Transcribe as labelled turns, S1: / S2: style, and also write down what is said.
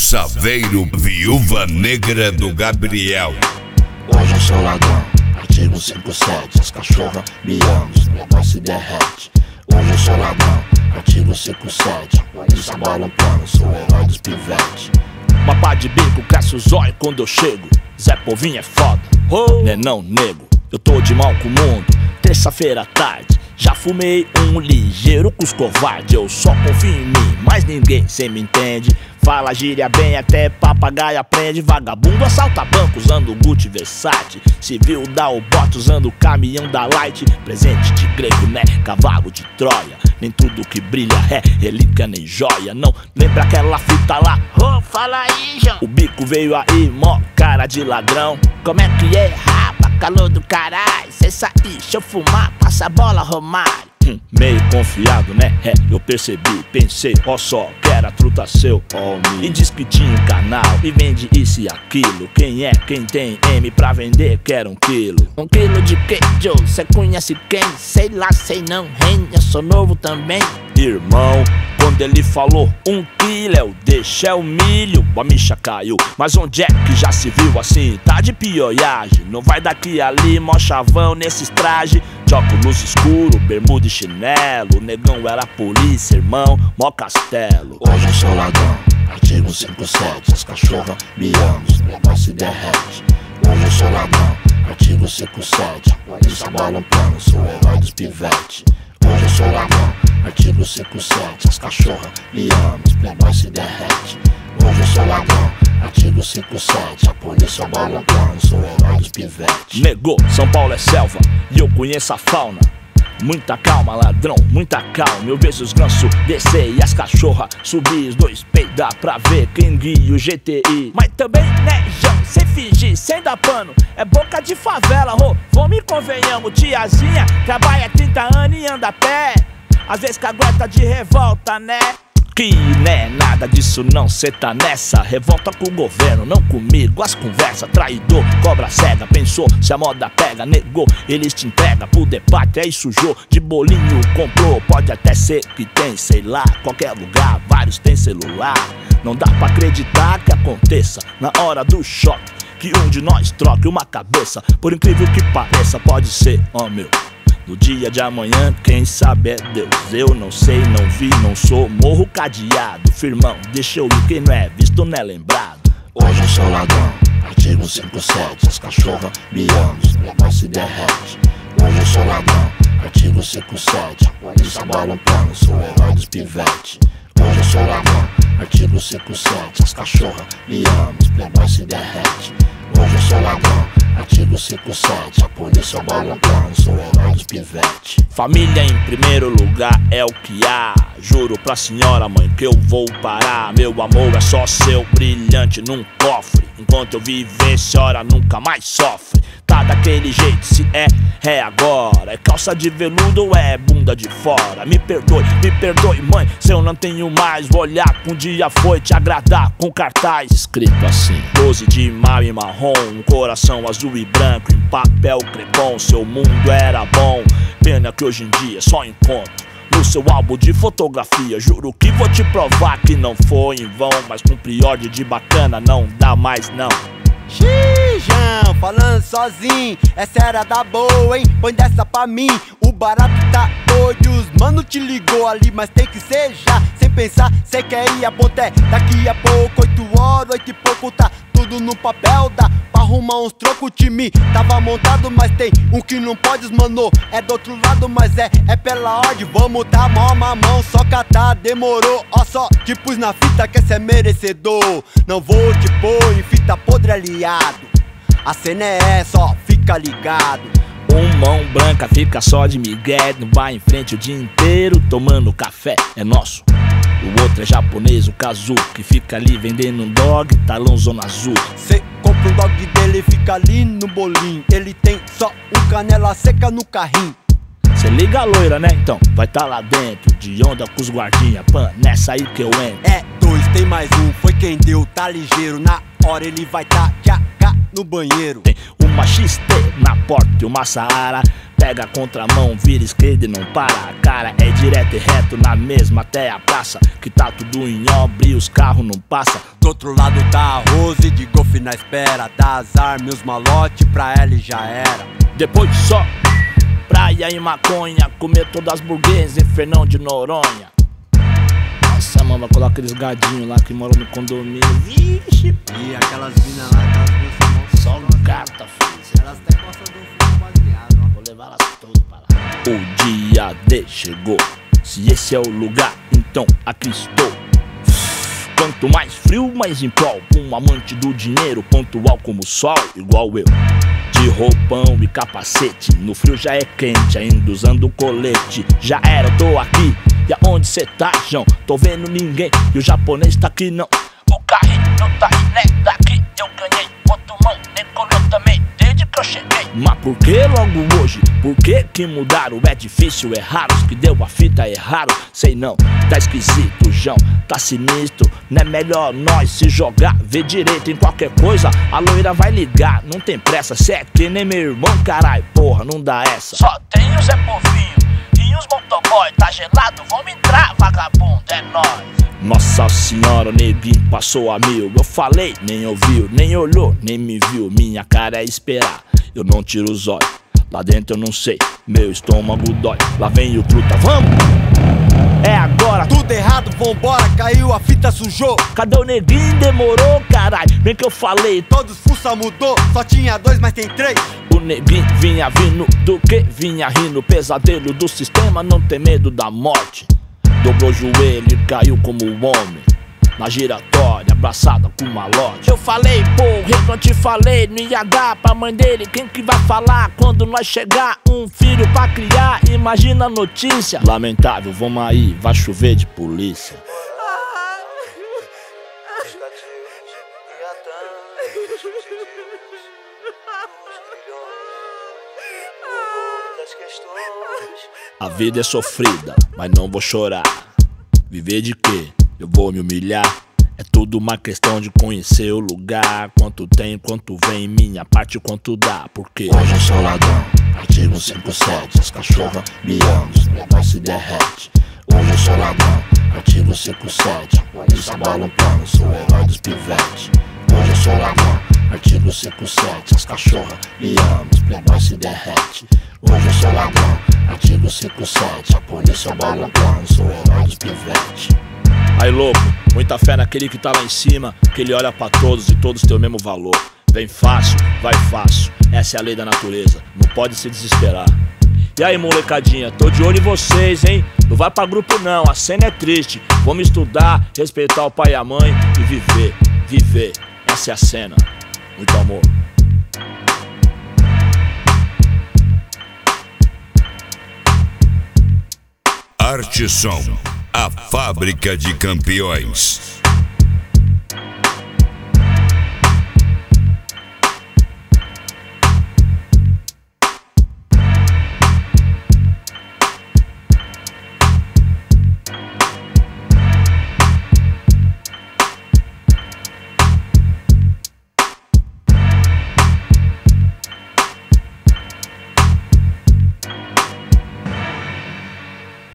S1: Saveiro, viúva negra do Gabriel.
S2: Hoje eu sou ladrão, artigo 57. As cachorras me amam, os negócios se derrete. Hoje eu sou ladrão, artigo 57. Polícia bola um plano, sou o herói dos pivetes.
S3: Mapa de bico, cresce os olhos quando eu chego. Zé Povinho é foda, nenão nego. Eu tô de mal com o mundo, terça-feira à tarde. Já fumei um ligeiro com os covardes. Eu só confio em mim, mas ninguém cê me entende. Fala gíria bem, até papagaio aprende. Vagabundo assalta banco usando Gucci Versace. Civil dá o bote usando o caminhão da Light. Presente de grego, né? Cavalo de Troia. Nem tudo que brilha é relíquia nem joia. Não lembra aquela fita lá?
S4: Ô, fala aí, João.
S3: O bico veio aí, mó cara de ladrão.
S4: Como é que é, rapa? Calor do caralho. Cê sair, deixa eu fumar, passa a bola, Romário.
S3: Meio confiado, né? Eu percebi, pensei, ó só, quero a truta seu, homem. E diz que tinha um canal e vende isso e aquilo. Quem é, quem tem M pra vender, quer 1 quilo.
S4: 1 quilo de quê, Joe? Cê conhece quem? Sei lá, sei não, hein? Eu sou novo também.
S3: Irmão, quando ele falou 1 quilo, eu deixei o milho, a micha caiu. Mas onde é que já se viu assim? Tá de pioiagem, não vai daqui ali, mó chavão nesses trajes. De óculos escuro, bermuda e chinelo. O negão era polícia, irmão, mó castelo.
S2: Hoje eu sou ladrão, artigo 57. As cachorras me amam, os negócios se derrete. Hoje eu sou ladrão, artigo 57. Polícia bola um plano, sou o herói dos pivetes. Hoje eu sou ladrão, artigo 57. As cachorras me amam, os playboys se derrete. Hoje eu sou ladrão, artigo 57. A polícia bola um plano, sou o herói dos pivetes.
S3: Negou, São Paulo é selva e eu conheço a fauna. Muita calma, ladrão, muita calma. Eu vejo os gansos descer e as cachorras subir. Os dois peidar pra ver quem guia o GTI.
S4: Mas também, né, João, sem fingir, sem dar pano. É boca de favela, vamos e convenhamos. Tiazinha trabalha 30 anos e anda a pé. Às vezes cagueta de revolta, né?
S3: Que né, nada disso não, cê tá nessa. Revolta com o governo, não comigo. As conversas, traidor, cobra cega. Pensou, se a moda pega, negou. Eles te entregam pro debate, aí sujou. De bolinho comprou, pode até ser que tem, sei lá. Qualquer lugar, vários tem celular. Não dá pra acreditar que aconteça na hora do choque, que um de nós troque uma cabeça. Por incrível que pareça, pode ser, ó meu. No dia de amanhã, quem sabe é Deus. Eu não sei, não vi, não sou. Morro cadeado, firmão, deixa eu ir. Quem não é visto não é lembrado.
S2: Hoje eu sou ladrão, artigo 57. As cachorras me amam, os negócios se derrete. Hoje eu sou ladrão, artigo 57. Polícia bola um plano, sou o herói dos pivetes. Hoje eu sou ladrão, artigo 57. As cachorras me amam, os playboys se derrete. Hoje eu sou ladrão, artigo 57. A polícia bola um plano, sou o herói dos pivetes.
S3: Família em primeiro lugar é o que há. Juro pra senhora mãe que eu vou parar. Meu amor é só seu brilhante num cofre. Enquanto eu viver, senhora nunca mais sofre. Tá daquele jeito, se é agora. É calça de veludo ou é bunda de fora? Me perdoe mãe, se eu não tenho mais. Vou olhar que um dia foi te agradar com cartaz escrito assim: 12 de maio em marrom, um coração azul e branco em papel crepom. Seu mundo era bom, pena que hoje em dia só encontro no seu álbum de fotografia. Juro que vou te provar que não foi em vão, mas com priorde de bacana não dá mais não.
S5: Xijão, falando sozinho, essa era da boa, hein? Põe dessa pra mim, o barato tá doido. Os mano te ligou ali, mas tem que ser já. Sem pensar, cê quer ir a ponté. Daqui a pouco, 8 horas, 8 e pouco, tá tudo no papel. Dá pra arrumar uns trocos, o time tava montado, mas tem um que não pode, mano. É do outro lado, mas é pela ordem. Vamos dar mó mamão, só catar, demorou. Ó só, te pus na fita que cê é merecedor. Não vou te pôr em fita podre aliado. A cena é essa, ó, fica ligado.
S3: Um mão branca fica só de migué no bar em frente o dia inteiro tomando café, é nosso. O outro é japonês, o Kazu, que fica ali vendendo um dog, talão zona azul.
S5: Cê compra um dog dele, fica ali no bolinho. Ele tem só um canela seca no carrinho.
S3: Cê liga a loira, né? Então vai tá lá dentro, de onda com os guardinha, pan, nessa aí que eu entro.
S5: É 2, tem mais um, foi quem deu, tá ligeiro. Na hora ele vai tá tchaca no banheiro.
S3: Tem uma XT na porta e uma Saara Pega a contramão, vira esquerda e não para. A cara é direto e reto na mesma até a praça, que tá tudo em obra e os carros não passam.
S5: Do outro lado tá a Rose de golfe na espera. Dá as armas e os malote pra ela e já era.
S3: Depois só praia e maconha, comer todas as burguesas em Fernão de Noronha. Nossa, mano, vai colocar aqueles gadinhos lá que moram no condomínio. Vixe,
S5: E aquelas minas lá, aquelas duas
S3: só gata, filho.
S5: elas até gostam do filme baseado, ó.
S3: Vou levar elas todas para lá. O dia D chegou. Se esse é o lugar, então aqui estou. Quanto mais frio, mais em prol. Um amante do dinheiro, pontual como o sol, igual eu. De roupão e capacete, no frio já é quente, ainda usando colete. Já era, tô aqui, e aonde cê tá, João? Tô vendo ninguém, e o japonês tá aqui não. O carrinho tá aí, né? Daqui eu ganhei, outro mão, decolou também, desde que eu cheguei. Mas por que logo hoje? Por que mudaram? É difícil, é raro, os que deu a fita é raro. Sei não, tá esquisito, João, tá sinistro. Não é melhor nós se jogar, ver direito em qualquer coisa. A loira vai ligar, não tem pressa. Cê é que nem meu irmão, carai, porra, não dá essa. Só tem o Zé Povinho e os motoboy. Tá gelado, vamos entrar, vagabundo, é nóis. Nossa senhora, o neguinho passou a mil. Eu falei, nem ouviu, nem olhou, nem me viu. Minha cara é esperar, eu não tiro os olhos. Lá dentro eu não sei, meu estômago dói. Lá vem o truta, vamos! É agora,
S5: Tudo errado, vambora, caiu, a fita sujou.
S3: cadê o neguinho? Demorou, carai. Bem que eu falei,
S5: Todos fuça mudou, só tinha dois, mas tem três.
S3: o neguinho vinha vindo do que? Vinha rindo, pesadelo do sistema, não tem medo da morte. Dobrou o joelho e caiu como um homem na giratória, abraçada com malote. Eu falei, porra, eu te falei, não ia dar pra mãe dele. Quem que vai falar quando nós chegar? Um filho pra criar, imagina a notícia. Lamentável, vamos aí, vai chover de polícia. A vida é sofrida, mas não vou chorar. Viver de quê? Eu vou me humilhar. É tudo uma questão de conhecer o lugar. Quanto tem, quanto vem, minha parte, quanto dá. Porque
S2: Hoje eu sou ladrão, artigo 57. As cachorras me amam, os negócios se derrete. Hoje eu sou ladrão, artigo 57. Polícia bola um plano, sou o herói dos pivetes. Hoje eu sou ladrão, artigo 57. As cachorras me amam, os playboys se derrete. Hoje eu sou ladrão, artigo 57. A polícia bola um plano, sou o herói dos pivetes.
S3: aí louco, muita fé naquele que tá lá em cima, que ele olha pra todos e todos têm o mesmo valor. Vem fácil, vai fácil, essa é a lei da natureza, não pode se desesperar. E aí molecadinha, tô de olho em vocês, hein? Não vai pra grupo não, a cena é triste. Vamos estudar, respeitar o pai e a mãe e viver, viver, essa é a cena. Muito amor.
S1: Arte Som, a fábrica de campeões.